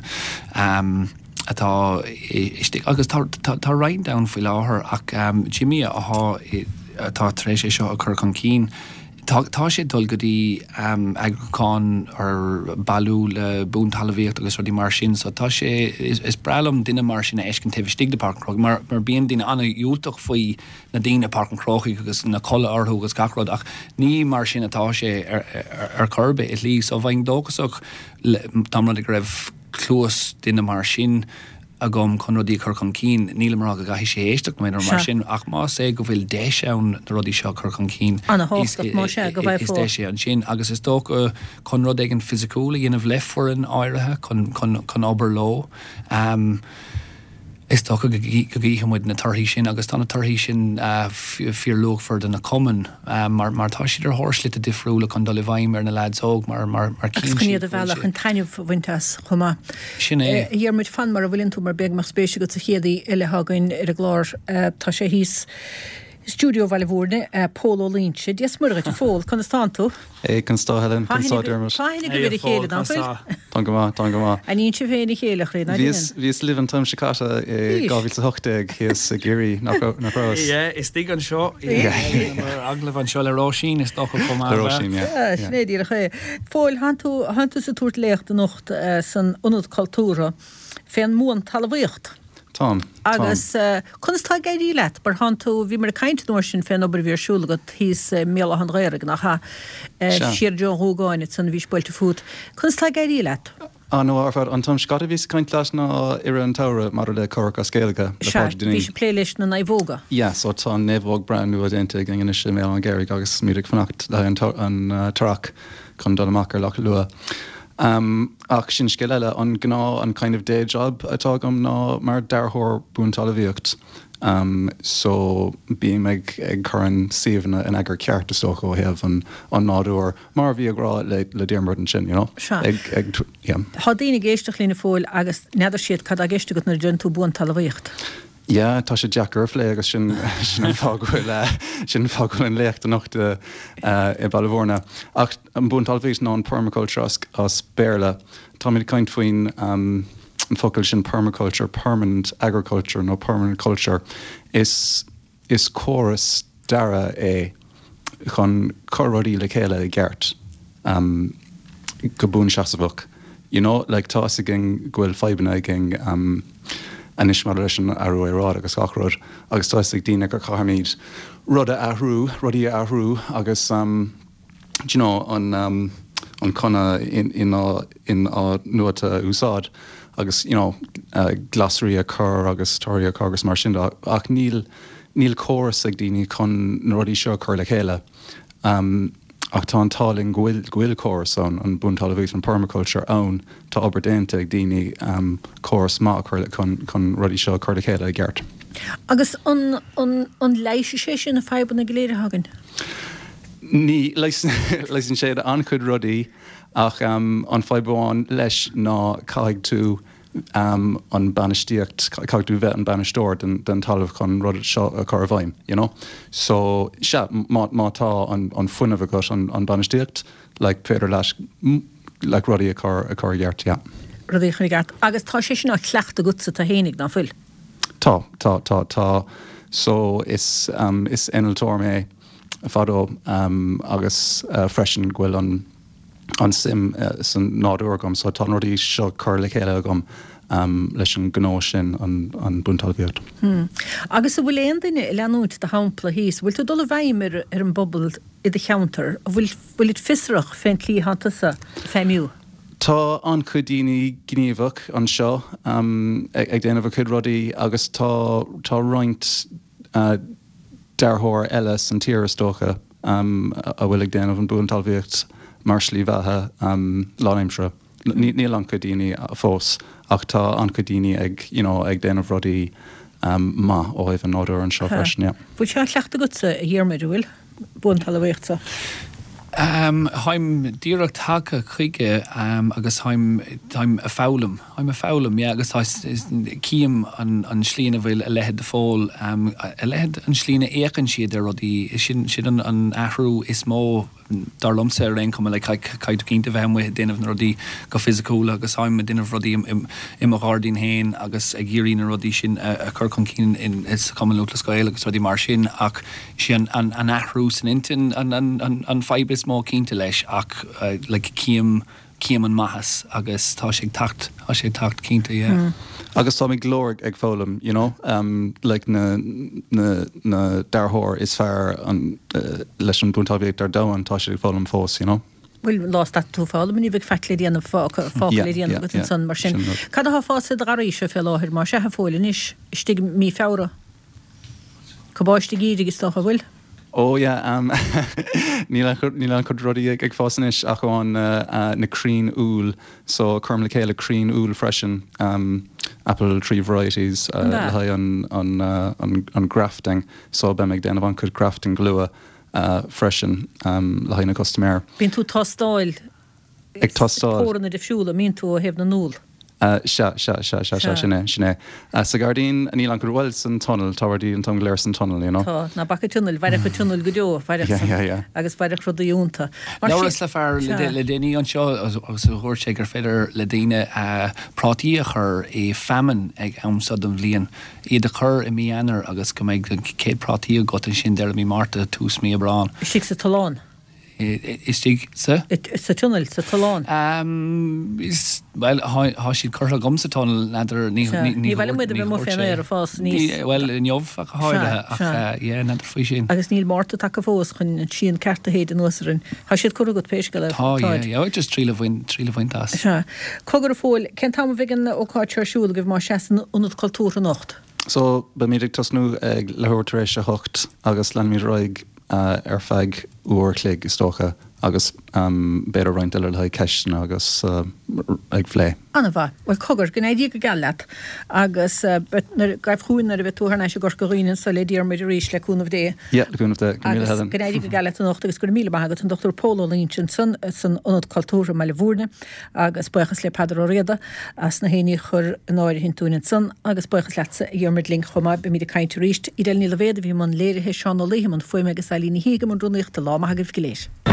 atá agus tá rain down faoi láthair ach Jimmy aá atá trééis é seo a chur chun cín Tá sé dul go dtí agracán ar bailú le bún talmhaíocht agus rudí mar sin, so tá sé is brelam duine mar sin éiscin taobh stig de Park an Croch, mar mar bíon duine anna dúltach faoi na daoine Park an Crochaí agus na colla orthú agus gachrod ach ní mar sin atá sé ar curbe i lí, so bhain dógasach damrad a greibh clúas duine mar sin a gom chun rudí chur chun cín níl mar a gaithí sé éisteach nó mar sin ach má sé go bhfuil déis ann na rudí seo chur chun cín is déis sé an sin agus is tó chun rud ag an fisicúla dhéanamh lefuar an áirithe chun obair ló is tó go gíhamid na tarthaí sin agus tá na tarthaí sin fíor luachfar den na cuman mar mar tá siidir háirslit a difriúla chun dul i bhaim ar na leadsóg mar mar mar cín chuiad a bhealach an tainmh bhaintas chumá sin é dhéarmuid fan mar a bhfuilinn tú mar beag mar spéise go sa chéadaí eile hagainn ar a glár tá sé híos Studio Vallevorne uh, Polo Lynch. Dies murgat i fól, kan stá tú? É kan stá Helen, kan stá dermas. Táinnig go bhfuil chéile dan fuil. Tá go má, tá go má. A nín sé féinnig chéile chréad. Vís vís live an tam Chicago gáhil sa hochteg hés Giri nach nach Ross. Ja, is dig an seo. Agla van seo le Rosin is doch kom maar. Rosin, ja. Snéidir ché. Fól han tú han tú sa túrt lecht de nocht san onod kultúra. Fén muan talmhaíocht. Tom. Agus kunstá gairí leit, bar han tú bhí mar caiint nóir sin féin obair bhíar siúlagat hís méla an réireg nach ha siar John Hógáin san bhí spoilte fút. Kunstá gairí leit? Ah, no, arfad, an tom scada vís kaint leis na ira an taura mar le corca scéalga. Vís playlist na naivóga? Ja, so tá nevóg brand nu a dente gin is mé an Gary agus smírig fannacht le an tarak chun dal amach ar lech lua. Um, ach sin skeile an gná an kind of day job atá gom ná mar darthór bún talmhaíocht. Um, so bí meid ag churann siomhna in agur ceart a stocha ó heamh an an nádúir mar bhí agrá le le déarmid an sin, you know? Ag ag yeah. Tá daoine géisteach lína fóil agus neidir siad cad a géiste go nar dún tú bún talmhaíocht. Ja, tá sé Jackar lé agus sin sin fágfuil sin fágfuil an lécht nachta i Ballyvorna. Ach an bún talmhaíocht ná an permaculture as béarla. Tá mé caint faoin um, an focail sin permaculture, permanent agriculture nó permanent culture is is chorus dara é chun chorodí le chéile i gceart um, go bún seasabhach. You know, like tá sa gin ghfuil feibanna gin um, anis mar leis an arú érád agus gachród agus tá ag daine gur chahamíd rud a ahrú, rudí a ahrú agus um, you know, an um, an conna in in á in á nuata úsáid agus you know uh, glasarí a chur agus tóirí a chur agus mar sin ach níl níl chóras ag daoine chun na rudí seo chur le chéile um, ach tá an táling ghfuil ghfuil chóras an an bún talmhaíocht an permaculture ann tá obair déanta ag daoine um, chóras má chur chun chun rudí seo chur le chéile a gceart. Agus an an an leiise sé sin a febanna go léire hagann. Ní leis an séad an chud rudaí ach um, an feibáin leis ná caig tú um, an banistíocht, caig tú bheith an banistóir den, den talamh chun rud seo a chur bhaim, you know? So, se, má tá an, an funnamh agat an, an banistíocht, like Peter leis, like rudaí a chur a chur gheart, yeah. rudí chugat agus tá sé sin ná chleachta gutsa tá hénig ná fuil. Tá tá tá tá so is um, is enaltóir mé fadó um, agus uh, freisin ghfuil an an sim uh, san náúir gom so tá ruí seo chur le chéile gom um, leis an gná sin an, an buntalbíocht. Hmm. Agus a bhfuil éon duine leanút de hápla híos, bhfuil tú dul bhaimir ar an bobbal i d cheantar, a bhfuil bhfuil it fisrach féin clí hantasa féimiú? Tá an chudíine gníomhach an seo um, ag, ag déanamh chud rudaí agus tá tá roint uh, dearthóir eile san tíarastócha um, a bhfuil ag déanamh an buntalbíocht mar slí bheitthe um, láimsre. Níl an chudíine a fós ach tá an chudíine ag, you know, ag déanamh rudaí um, má ó éh an náúir an seo freisin. Bhfuil se chleachta gutsa a dhéarmid bhfuil buntalbíochtsa? Um, haim díreacht take chuige um, agus haim, haim a fálam. Haim a fálam, yeah, agus cíam an, an slína bhfuil a lehead de fól. Um, a lehead an slína écan siad ar rodí. Sin, sin an, an ahrú is mó dar lomsa ar ein cum le caiid cínta bheim with déanamh na rodí go physicúil agus haim a déanamh rodí im, im a gárdín héin agus a gíirí na rodí sin a, a chur chun cín in is common lútla scoil agus rodí mar sin ach sin an, an ahrú san intin an, an, an, an fibris mó cínta leis ach uh, like cíam cíam an mahas agus tá sé tacht tá sé tacht cínta, yeah. Mm. Agus tá mé glóir ag fólam, you know, um, like na, na, na dearthóir is fearr an uh, leis an buntalbíocht ar dahan tá sé ag fólam fós, you know. Well, lás dat tú fálam, ní bheith feic le díanamh fáca le díanamh go an san mar sin. Cad a fása a garíise fé láthir mar se ha fóilin is stig mí feara? Cabáiste gíri gus tócha bhfuil? Oh yeah, um, níl an chud rudaí ag fásanis ach an uh, uh, na crín úl, so chum le chéile crín úl freisin, um, apple tree varieties, uh, le an, an, uh, an, an grafting, so ben ag déanamh an chud grafting glua uh, freisin um, le na customer. Bín tú tostáil ag tostáil córan na defisiúla, mín tú a hebh na núl? Uh, se, se, se, se, se, sinné, sinné. Uh, sa gardín, níl an gur bhfuil san tunnel, táhardí an tom léir san tunnel, you know? Tá, na bacha tunnel, bhaidech go tunnel go deo, bhaidech yeah, yeah, yeah. agus bhaidech rudaíúnta. Náras le fear le déine an seo agus a thuir sé gur féidir le daine prátaí a chur é famine ag amsad an bhliain. Iad a chur i mí anar agus go méid céad prátaí a gotain sin deir mí Marta tús mí a brán. Istig sa talán? Is tí sa? Sa tunnel, sa talán? Um, is, well, há siad chuir a gom sa tunnel nadidir ní... Ní bhile muid a bheith mó féna ar a fás níos... Well, in jobh a háide ach, yeah, nadidir faoi sin. Agus níl Marta take a fós chun síon carta héad an usarin. Há siad chuir a go péisce le... Tá, yeah, yeah, just tríle bhain, tríle bhain tas. Cogur a fóil, cén tam bhigan ó cáid tearsúil goibh mar seasan unad cultúr an ocht? So, ba míidir tasnú ag lehuir tar éis a hocht agus len mí roig uh, ar feig uair clig istócha agus um, beidir roiint eile le ceisna agus uh, ag phlé. Anna bha, well cogur, gnéidí go gallat agus uh, gaibh chuúin ar a bheith túthar neis a gur goghínin sa le díar méidir ríis le cúnamh dé. Yeah, le cúnamh dé, Camilla Helen. Agus gnéidí go gallat an ocht agus gur míle magat an doctor Polo Lynchen san san onad cultúra meile bhúrne agus buchas le padar ó réada as na héine chur an áir hinúin san agus buchas letsa dhearmid ling chomá be míad a caiint ríist. Idel ní le bhéad bhí man léirithe seán ó léhim an foiime agus a lína hiige man drúnaíocht a lá maithagah go léis.